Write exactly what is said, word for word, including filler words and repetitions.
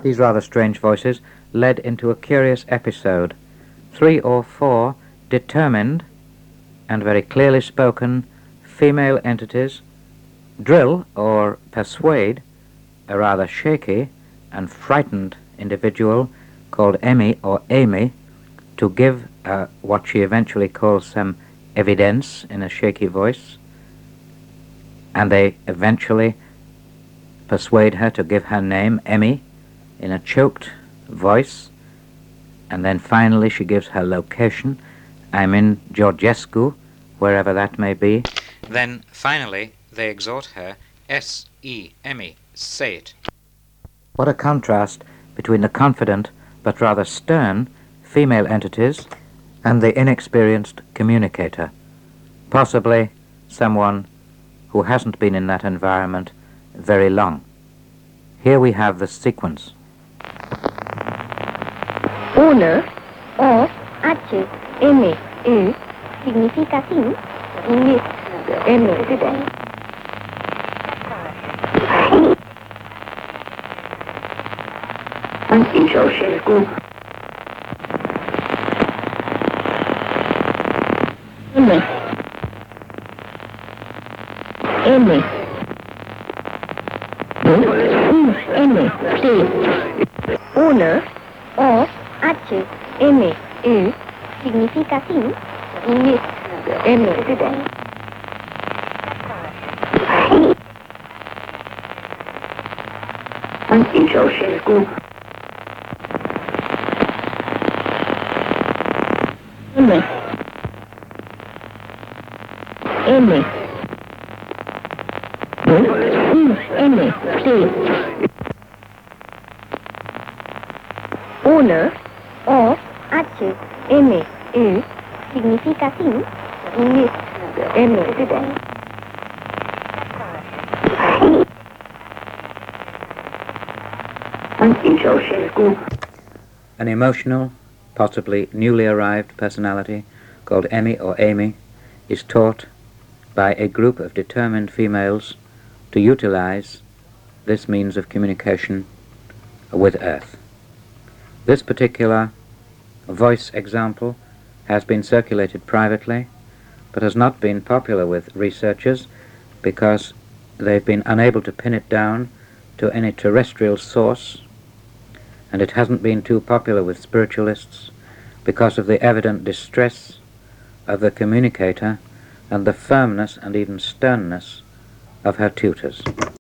These rather strange voices led into a curious episode. Three or four determined and very clearly spoken female entities drill or persuade a rather shaky and frightened individual called Emmy or Amy to give uh, what she eventually calls some evidence in a shaky voice, and they eventually persuade her to give her name, Emmy, in a choked voice, and then finally she gives her location. I'm in Georgescu, wherever that may be. Then finally they exhort her, S E, Emmy, say it. What a contrast between the confident but rather stern female entities and the inexperienced communicator, possibly someone who hasn't been in that environment very long. Here we have the sequence. Uno, O, H, M, U, significa sin, English, M, Georgescu. M, M, U, M, T. Uno, O, H, M, U, significa sin, English, M, Georgescu. M, M, U, M, T. Uno, O, H, M, U, significa sin, English, M, Georgescu. An emotional, possibly newly arrived personality called Emmy or Amy is taught by a group of determined females to utilize this means of communication with Earth. This particular voice example has been circulated privately, but has not been popular with researchers because they've been unable to pin it down to any terrestrial source, and it hasn't been too popular with spiritualists because of the evident distress of the communicator and the firmness and even sternness of her tutors.